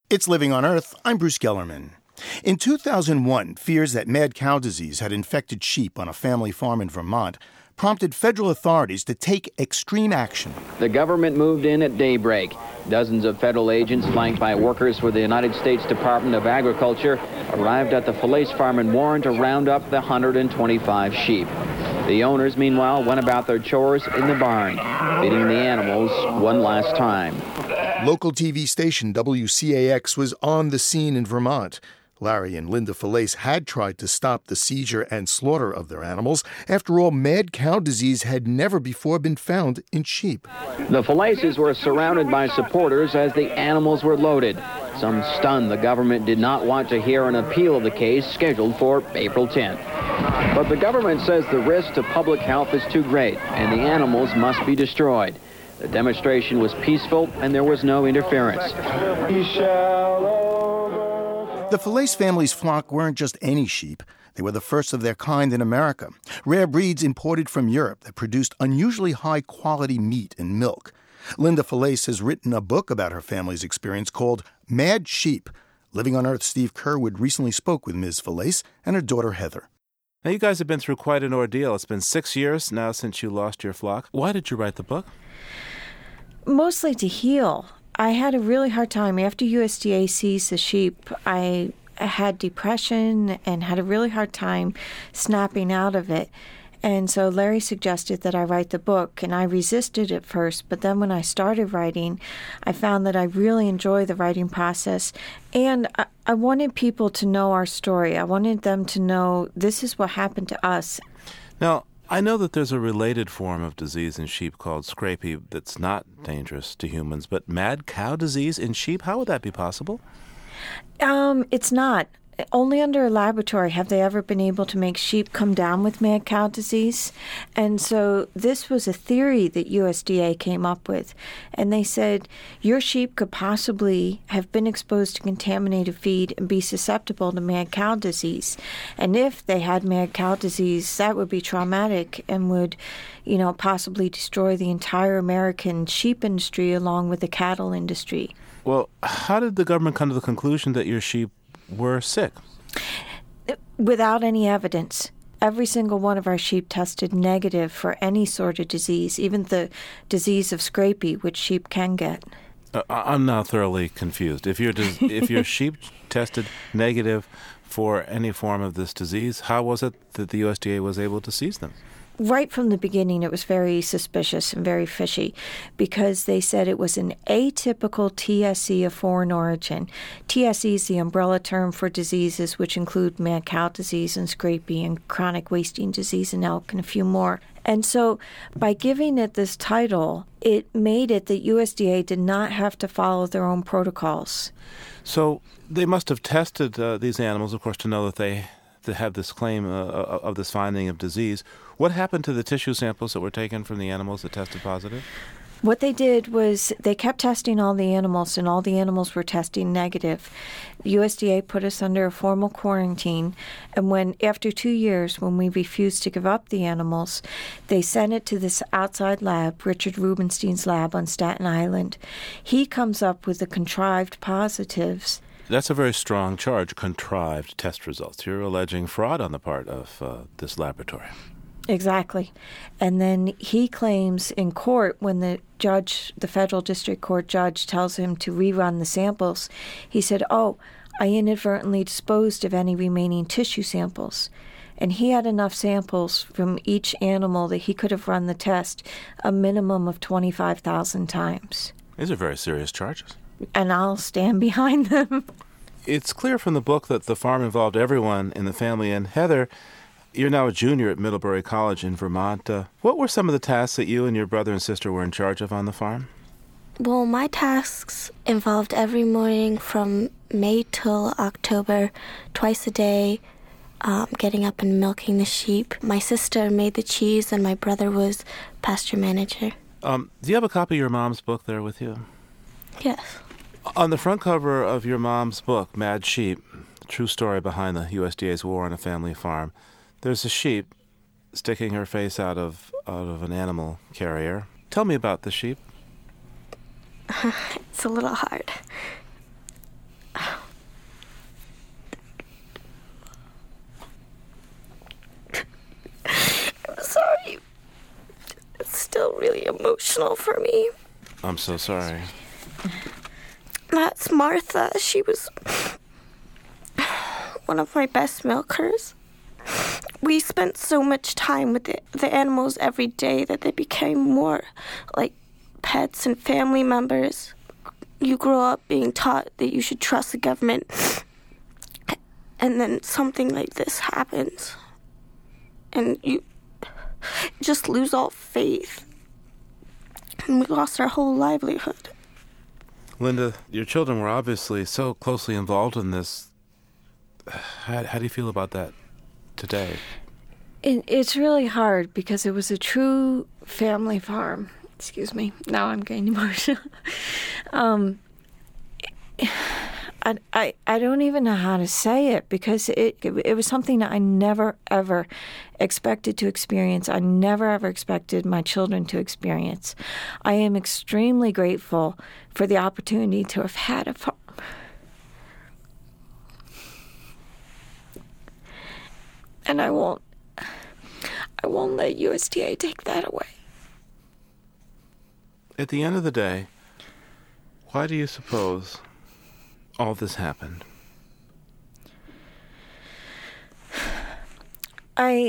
It's Living on Earth. I'm Bruce Gellerman. In 2001, fears that mad cow disease had infected sheep on a family farm in Vermont prompted federal authorities to take extreme action. The government moved in at daybreak. Dozens of federal agents, flanked by workers for the United States Department of Agriculture, arrived at the Falaise farm in Warren to round up the 125 sheep. The owners, meanwhile, went about their chores in the barn, feeding the animals one last time. Local TV station WCAX was on the scene in Vermont. Larry and Linda Falaise had tried to stop the seizure and slaughter of their animals. After all, mad cow disease had never before been found in sheep. The Falaises were surrounded by supporters as the animals were loaded. Some stunned the government did not want to hear an appeal of the case scheduled for April 10th. But the government says the risk to public health is too great and the animals must be destroyed. The demonstration was peaceful and there was no interference. The Falaise family's flock weren't just any sheep. They were the first of their kind in America, rare breeds imported from Europe that produced unusually high-quality meat and milk. Linda Falaise has written a book about her family's experience called Mad Sheep. Living on Earth, Steve Curwood recently spoke with Ms. Falaise and her daughter Heather. Now, you guys have been through quite an ordeal. It's been 6 years now since you lost your flock. Why did you write the book? Mostly to heal. I had a really hard time. After USDA seized the sheep, I had depression and had a really hard time snapping out of it. And so Larry suggested that I write the book, and I resisted at first. But then when I started writing, I found that I really enjoy the writing process. And I wanted people to know our story. I wanted them to know this is what happened to us. Now, I know that there's a related form of disease in sheep called scrapie that's not dangerous to humans, but mad cow disease in sheep, how would that be possible? It's not. Only under a laboratory have they ever been able to make sheep come down with mad cow disease. And so this was a theory that USDA came up with. And they said, your sheep could possibly have been exposed to contaminated feed and be susceptible to mad cow disease. And if they had mad cow disease, that would be traumatic and would, possibly destroy the entire American sheep industry along with the cattle industry. Well, how did the government come to the conclusion that your sheep were sick? Without any evidence. Every single one of our sheep tested negative for any sort of disease, even the disease of scrapie, which sheep can get. I'm now thoroughly confused. If your sheep tested negative for any form of this disease, how was it that the USDA was able to seize them? Right from the beginning, it was very suspicious and very fishy because they said it was an atypical TSE of foreign origin. TSE is the umbrella term for diseases which include mad cow disease and scrapie and chronic wasting disease in elk and a few more. And so by giving it this title, it made it that USDA did not have to follow their own protocols. So they must have tested these animals, of course, to know that they have this claim of this finding of disease. What happened to the tissue samples that were taken from the animals that tested positive? What they did was they kept testing all the animals, and all the animals were testing negative. USDA put us under a formal quarantine, and after 2 years, when we refused to give up the animals, they sent it to this outside lab, Richard Rubenstein's lab on Staten Island. He comes up with the contrived positives. That's a very strong charge, contrived test results. You're alleging fraud on the part of this laboratory. Exactly. And then he claims in court, when the federal district court judge tells him to rerun the samples, he said, I inadvertently disposed of any remaining tissue samples. And he had enough samples from each animal that he could have run the test a minimum of 25,000 times. These are very serious charges. And I'll stand behind them. It's clear from the book that the farm involved everyone in the family. And Heather, you're now a junior at Middlebury College in Vermont. What were some of the tasks that you and your brother and sister were in charge of on the farm? Well, my tasks involved every morning from May till October, twice a day, getting up and milking the sheep. My sister made the cheese, and my brother was pasture manager. Do you have a copy of your mom's book there with you? Yes. On the front cover of your mom's book, Mad Sheep, the true story behind the USDA's war on a family farm, there's a sheep sticking her face out of an animal carrier. Tell me about the sheep. It's a little hard. really emotional for me. I'm so sorry. That's Martha. She was one of my best milkers. We spent so much time with the animals every day that they became more like pets and family members. You grow up being taught that you should trust the government, and then something like this happens, and you just lose all faith. And we lost our whole livelihood. Linda, your children were obviously so closely involved in this. How do you feel about that today? It's really hard because it was a true family farm. Excuse me. Now I'm getting emotional. I don't even know how to say it because it was something that I never, ever expected to experience. I never, ever expected my children to experience. I am extremely grateful for the opportunity to have had a farm. And I won't let USDA take that away. At the end of the day, why do you suppose all this happened? I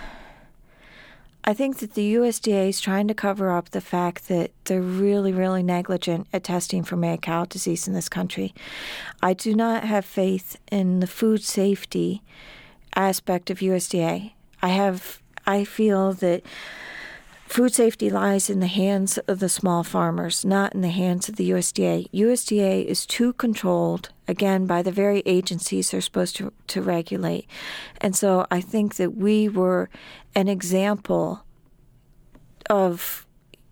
think that the USDA is trying to cover up the fact that they're really, really negligent at testing for mad cow disease in this country. I do not have faith in the food safety aspect of USDA. I feel that food safety lies in the hands of the small farmers, not in the hands of the USDA. USDA is too controlled, again, by the very agencies they're supposed to regulate. And so I think that we were an example of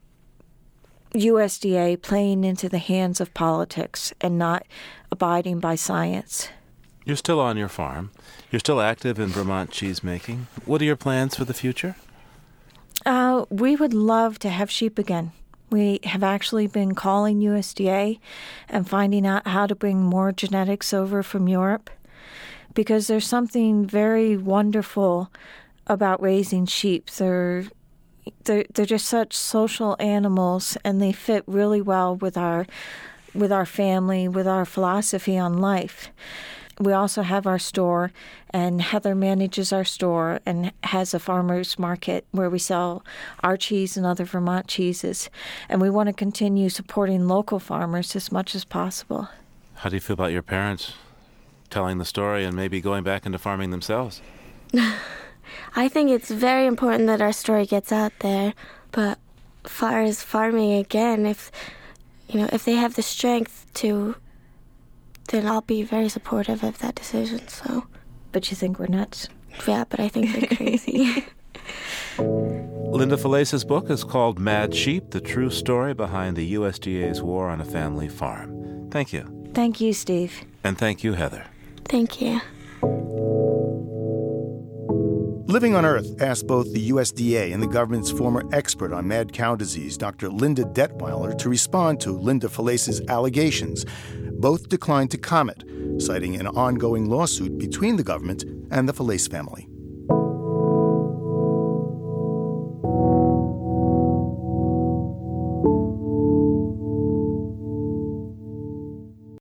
USDA playing into the hands of politics and not abiding by science. You're still on your farm. You're still active in Vermont cheese making. What are your plans for the future? We would love to have sheep again. We have actually been calling USDA and finding out how to bring more genetics over from Europe because there's something very wonderful about raising sheep. They're just such social animals, and they fit really well with our family, with our philosophy on life. We also have our store, and Heather manages our store and has a farmer's market where we sell our cheese and other Vermont cheeses. And we want to continue supporting local farmers as much as possible. How do you feel about your parents telling the story and maybe going back into farming themselves? I think it's very important that our story gets out there. But as far as farming again, if they have the strength to, then I'll be very supportive of that decision. So, but you think we're nuts? Yeah, but I think they're crazy. Linda Falais's book is called Mad Sheep, The True Story Behind the USDA's War on a Family Farm. Thank you. Thank you, Steve. And thank you, Heather. Thank you. Living on Earth asked both the USDA and the government's former expert on mad cow disease, Dr. Linda Detweiler, to respond to Linda Falais's allegations. Both declined to comment, citing an ongoing lawsuit between the government and the Falais family.